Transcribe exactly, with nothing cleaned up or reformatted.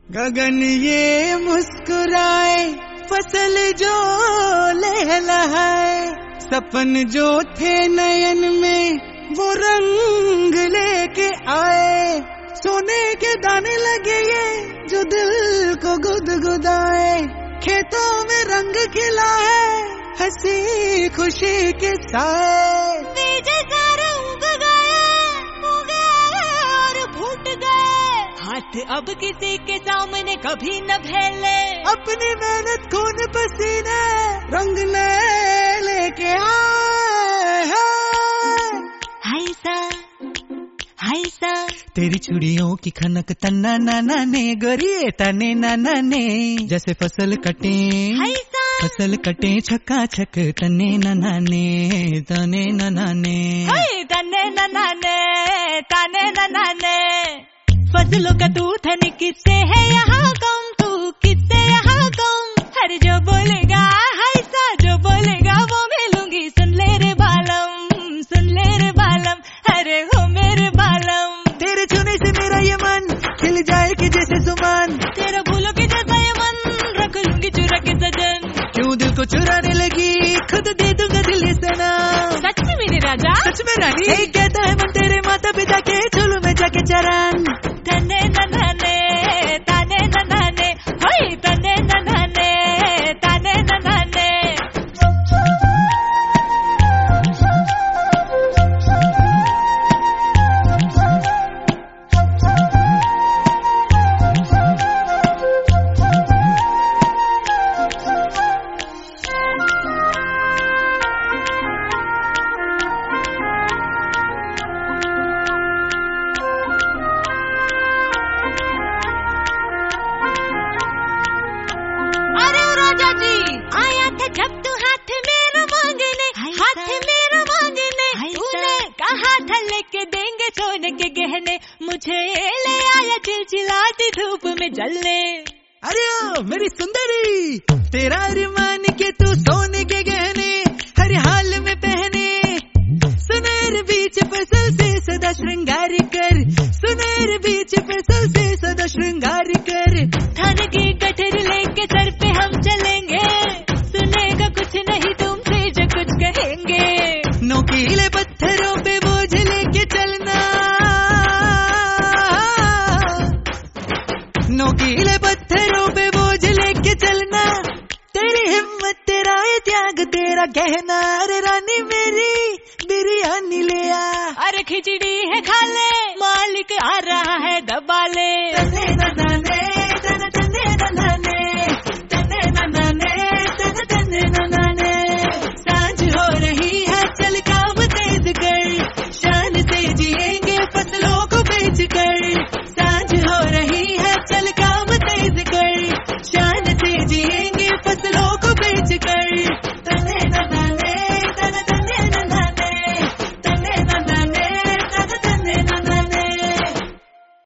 गगन ये मुस्कुराए, फसल जो लहलहाए, सपन जो थे नयन में वो रंग लेके आए। सोने के दाने लगे ये जो दिल को गुदगुदाए, खेतों में रंग खिला है हंसी खुशी के साए। बीज सारे उग गए, उगे और फूट गए, हाथ अब किसी के सामने कभी न फैले। अपनी मेहनत खून पसीने रंग नए लेके आए हैं। हाय सा हाय सा तेरी चूड़ियों की खनक तन्ना नाना ने गोरिए तने नाना ने, जैसे फसल कटे हाय सा फसल कटे छक्का छक तने नाना ने तने नाना ने हाय तने नाना ने तने नाना ने। फसलों का तू धन किससे है यहाँ कम, तू किससे यहाँ कम। हर जो बोलेगा हाय सा जो बोलेगा वो मैं लूंगी। सुन ले रे बालम सुन ले रे बालम, अरे हो मेरे बालम। तेरे छूने से मेरा ये मन खिल जाए कि जैसे सुमन, तेरा फूलों के जैसा ये मन रख लूंगी चुरा के सजन। क्यों दिल को चुराने लगी खुद दे दूंगा दिल सना। सच में मेरे राजा सच में रानी, यही कहता है मन तेरे माता पिता के झोलू में जाके चरण। तने नन्हे ताने नन्हे होई तने नन्हे ताने नन्हे। जब तू हाथ मेरा मांगने हाथ मेरा मांगने, तूने कहा था लेके देंगे सोने के गहने। मुझे ले आया चिलचिलाती धूप में जलने। अरे ओ मेरी सुंदरी, तेरा अरमान के तू सोने के गहने हर हाल में पहने। सुनहरे बीच फसल से सदा श्रृंगार कर, सुनहरे बीच फसल से सदा श्रृंगार कर। थाने की कटोरी लेके सर पे हम चलेंगे, सुनेगा कुछ नहीं तुमसे जो कुछ कहेंगे। नोकीले पत्थरों पे बोझ लेके चलना, नोकीले पत्थरों पे बोझ लेके चलना। तेरी हिम्मत तेरा ये त्याग तेरा गहना, अरे रानी मेरी बिरयानी ले आ। अरे खिचड़ी है खा ले, मालिक आ रहा है दबा ले। तने नन्हे